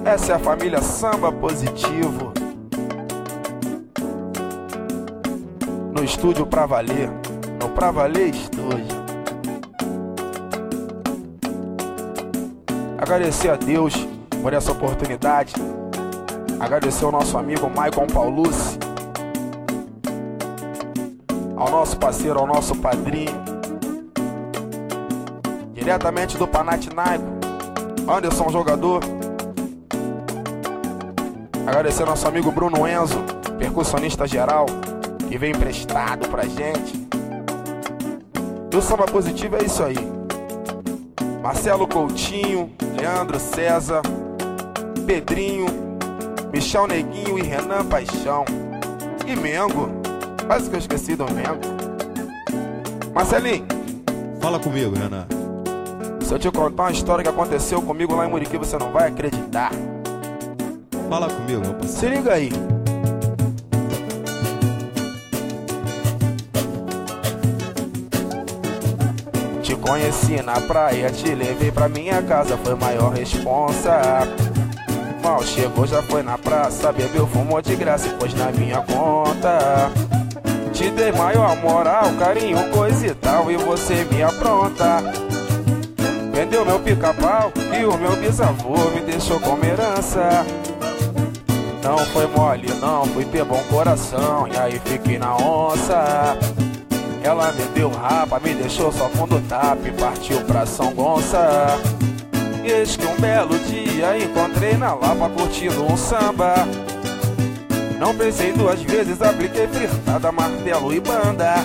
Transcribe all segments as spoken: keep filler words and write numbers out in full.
Essa é a família Samba Positivo. No estúdio Pra Valer. No Pra Valer Estúdio. Agradecer a Deus por essa oportunidade. Agradecer ao nosso amigo Maicon Paulucci, ao nosso parceiro, ao nosso padrinho, diretamente do Panathinaiko, Anderson Jogador. Agradecer ao nosso amigo Bruno Enzo, percussionista geral, que veio emprestado pra gente. E o Samba Positivo é isso aí. Marcelo Coutinho, Leandro César, Pedrinho, Michel Neguinho e Renan Paixão. E Mengo. Quase que eu esqueci do Mengo. Marcelinho, fala comigo, Renan. Se eu te contar uma história que aconteceu comigo lá em Muriqui, você não vai acreditar. Fala comigo, meu parceiro. Se liga aí. Te conheci na praia, te levei pra minha casa, foi maior responsa. Mal chegou, já foi na praça, bebeu, fumou de graça e pôs na minha conta. Te dei maior moral, carinho, coisa e tal, e você me apronta. Vendeu meu pica-pau e o meu bisavô me deixou como herança. Não foi mole, não, fui ter bom coração, e aí fiquei na onça. Ela me deu rapa, me deixou só fundo tap e partiu pra São Gonça. E eis que um belo dia encontrei na Lapa curtindo um samba. Não pensei duas vezes, apliquei fritada, martelo e banda.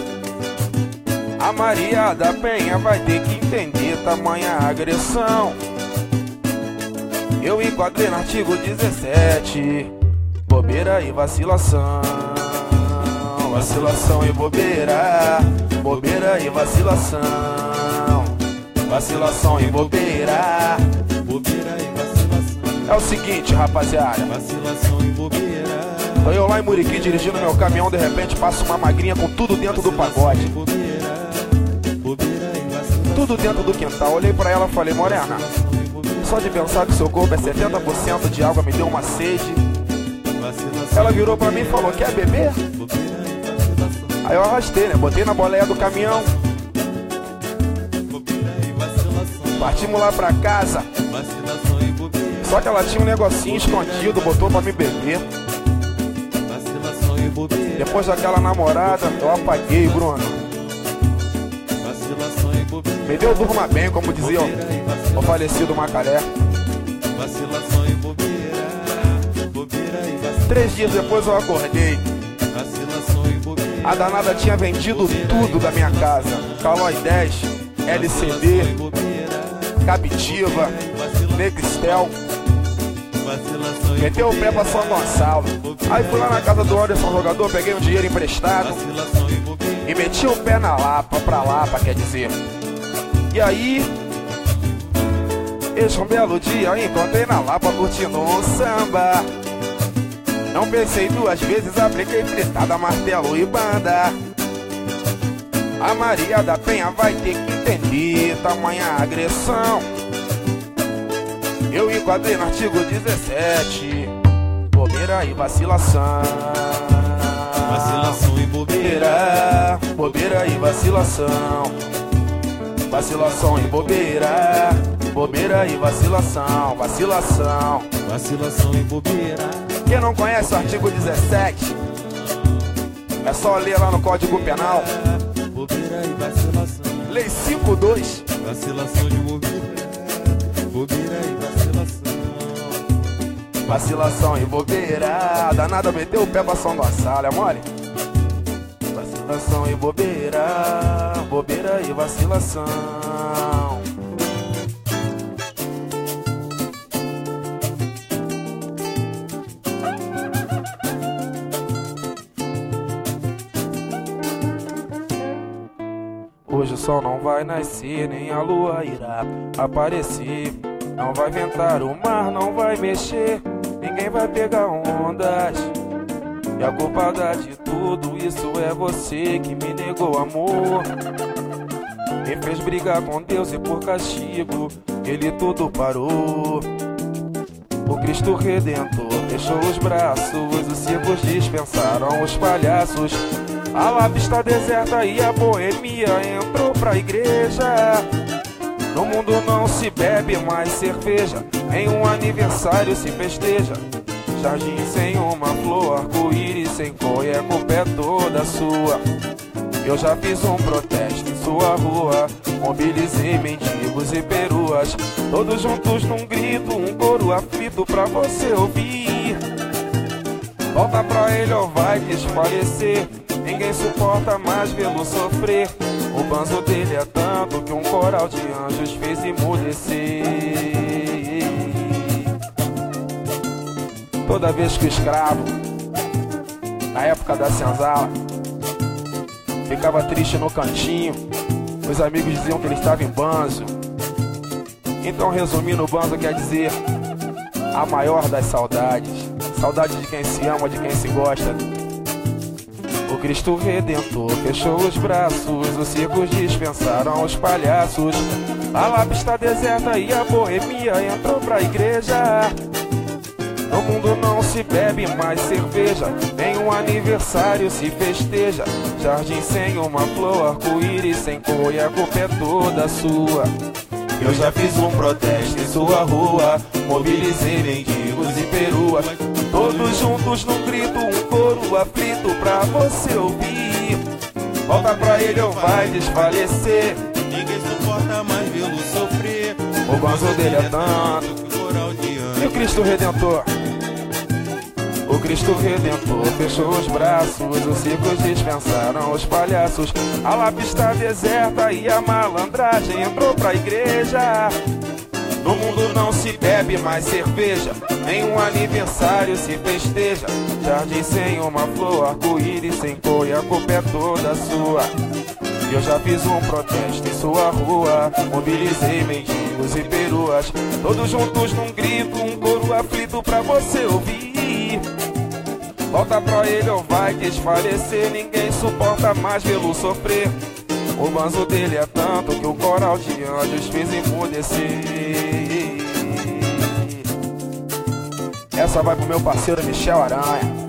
A Maria da Penha vai ter que entender tamanha agressão. Eu enquadrei no artigo dezessete, bobeira e vacilação. Vacilação e bobeira, bobeira e vacilação. Vacilação e bobeira, bobeira e vacilação. É o seguinte, rapaziada, vacilação e bobeira. Tô eu lá em Muriqui dirigindo meu caminhão, de repente passa uma magrinha com tudo dentro do pagode. Bobeira, bobeira e vacilação. Tudo dentro do quintal. Olhei pra ela e falei: morena, só de pensar que seu corpo é setenta por cento de água me deu uma sede. Ela virou pra mim e falou: quer beber? Aí eu arrastei, né? Botei na boleia do caminhão. Partimos lá pra casa. Só que ela tinha um negocinho escondido, botou pra me beber. Depois daquela namorada, eu apaguei, Bruno. Me deu durma bem, como dizia o, o falecido Macaré. Três dias depois eu acordei. A danada tinha vendido tudo da minha casa. Calói dez, L C D, Captiva, Nextel. Meteu o pé pra São Gonçalo. Aí fui lá na casa do Anderson Jogador, peguei um dinheiro emprestado e meti o pé na Lapa, pra Lapa, quer dizer. E aí, esse um belo dia encontrei na Lapa curtindo um samba. Não pensei duas vezes, apliquei fritada, martelo e banda. A Maria da Penha vai ter que entender tamanha agressão. Eu enquadrei no artigo dezessete, bobeira e vacilação. Vacilação e bobeira, bobeira e vacilação. Vacilação e bobeira, bobeira e vacilação. Vacilação, vacilação e bobeira. Quem não conhece o artigo dezessete, é só ler lá no Código Penal. Bobeira e vacilação. Lei cinco dois. Vacilação de bobeira, bobeira e vacilação. Vacilação e bobeira. Danada meteu o pé pra São Gonçalo, é mole? Vacilação e bobeira, bobeira e vacilação. Hoje o sol não vai nascer, nem a lua irá aparecer. Não vai ventar, o mar não vai mexer, ninguém vai pegar ondas. E a culpada de tudo isso é você que me negou amor. Me fez brigar com Deus e por castigo ele tudo parou. O Cristo Redentor fechou os braços, os circos dispensaram os palhaços. A Lapa está deserta e a boemia entrou pra igreja. No mundo não se bebe mais cerveja, em um aniversário se festeja. Jardim sem uma flor, arco-íris sem cor, e a culpa é toda sua. Eu já fiz um protesto em sua rua, mobilizei mendigos e peruas, todos juntos num grito, um coro aflito pra você ouvir. Volta pra ele ou vai desfalecer, ninguém suporta mais vê-lo sofrer. O banzo dele é tanto que um coral de anjos fez emudecer. Toda vez que o escravo, na época da senzala, ficava triste no cantinho, os amigos diziam que ele estava em banzo. Então, resumindo, o banzo quer dizer a maior das saudades. Saudade de quem se ama, de quem se gosta. O Cristo Redentor fechou os braços, os circos dispensaram os palhaços. A Lapa está deserta e a boemia entrou pra igreja. No mundo não se bebe mais cerveja, em um aniversário se festeja. Jardim sem uma flor, arco-íris sem cor, e a culpa é toda sua. Eu já fiz um protesto em sua rua, mobilizei mendigos e peruas, todos juntos num grito, um coro aflito pra você ouvir. Volta pra ele ou vai desfalecer, ninguém suporta mais vê-lo sofrer. O banzo dele é tanto que o coral de anjos. E o Cristo Redentor? O Cristo Redentor fechou os braços, os circos dispensaram os palhaços. A Lapa está deserta e a malandragem entrou pra igreja. No mundo não se bebe mais cerveja, em um aniversário se festeja. Jardim sem uma flor, arco-íris sem cor, e a culpa é toda sua. Eu já fiz um protesto em sua rua, mobilizei mendigos e peruas, todos juntos num grito, um coro aflito pra você ouvir. Volta pra ele ou vai desfalecer, ninguém suporta mais vê-lo sofrer. O banzo dele é tanto que o coral de anjos fez emudecer. Essa vai pro meu parceiro Michel Aranha.